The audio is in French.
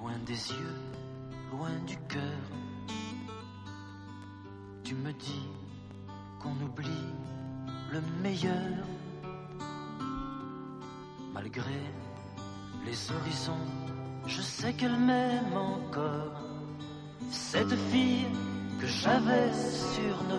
loin des yeux, loin du cœur. Tu me dis qu'on oublie le meilleur. Malgré les horizons, je sais qu'elle m'aime encore. Cette fille que j'avais surnommée